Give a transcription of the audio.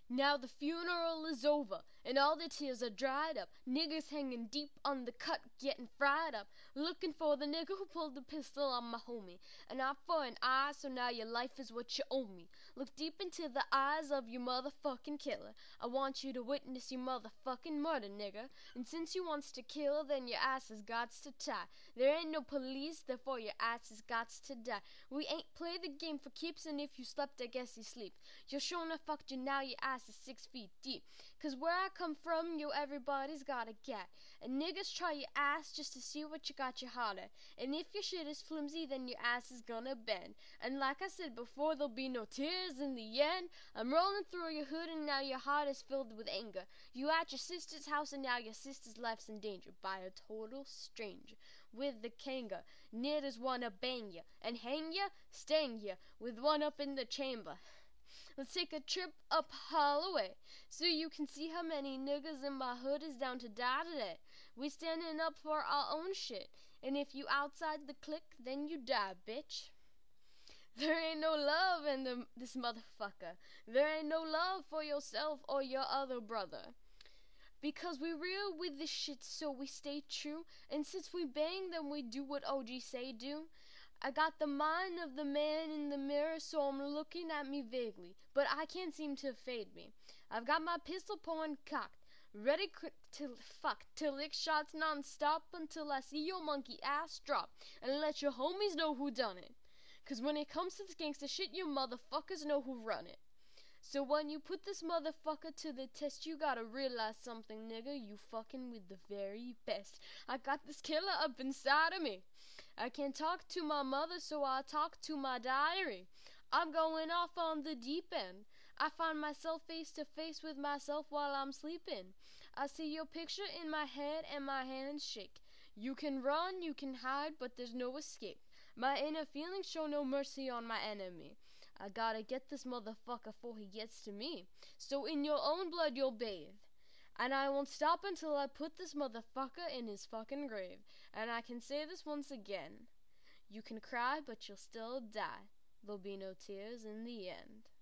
Now the funeral is over, and all the tears are dried up. Niggers hanging deep on the cut, getting fried up. Looking for the nigger who pulled the pistol on my homie. An eye for an eye, so now your life is what you owe me. Look deep into the eyes of your motherfucking killer. I want you to witness your motherfucking murder, nigger. And since you wants to kill, then your ass has gots to tie. There ain't no police, therefore your ass has gots to die. We ain't play the game for keeps, and if you slept, I guess you sleep. You're sure enough fucked you now, your ass is 6 feet deep. 'Cause where I come from, yo, everybody's got a gat. And niggas try your ass just to see what you got your heart at. And if your shit is flimsy, then your ass is gonna bend. And like I said before, there'll be no tears in the end. I'm rolling through your hood, and now your heart is filled with anger. You at your sister's house, and now your sister's life's in danger by a total stranger with the kanga. Niggers wanna bang ya and hang ya, stang ya with one up in the chamber. Let's take a trip up Holloway, so you can see how many niggas in my hood is down to die today. We standing up for our own shit, and if you outside the clique, then you die, bitch. There ain't no love in this motherfucker. There ain't no love for yourself or your other brother. Because we real with this shit, so we stay true. And since we bang, then we do what OG say do. I got the mind of the man in the mirror, so I'm looking at me vaguely, but I can't seem to fade me. I've got my pistol point cocked, ready quick to lick shots non-stop until I see your monkey ass drop, and let your homies know who done it. 'Cause when it comes to this gangsta shit, you motherfuckers know who run it. So when you put this motherfucker to the test, you gotta realize something, nigga. You fucking with the very best. I got this killer up inside of me. I can't talk to my mother, so I talk to my diary. I'm going off on the deep end. I find myself face to face with myself while I'm sleeping. I see your picture in my head and my hands shake. You can run, you can hide, but there's no escape. My inner feelings show no mercy on my enemy. I gotta get this motherfucker before he gets to me. So in your own blood you'll bathe. And I won't stop until I put this motherfucker in his fucking grave. And I can say this once again. You can cry, but you'll still die. There'll be no tears in the end.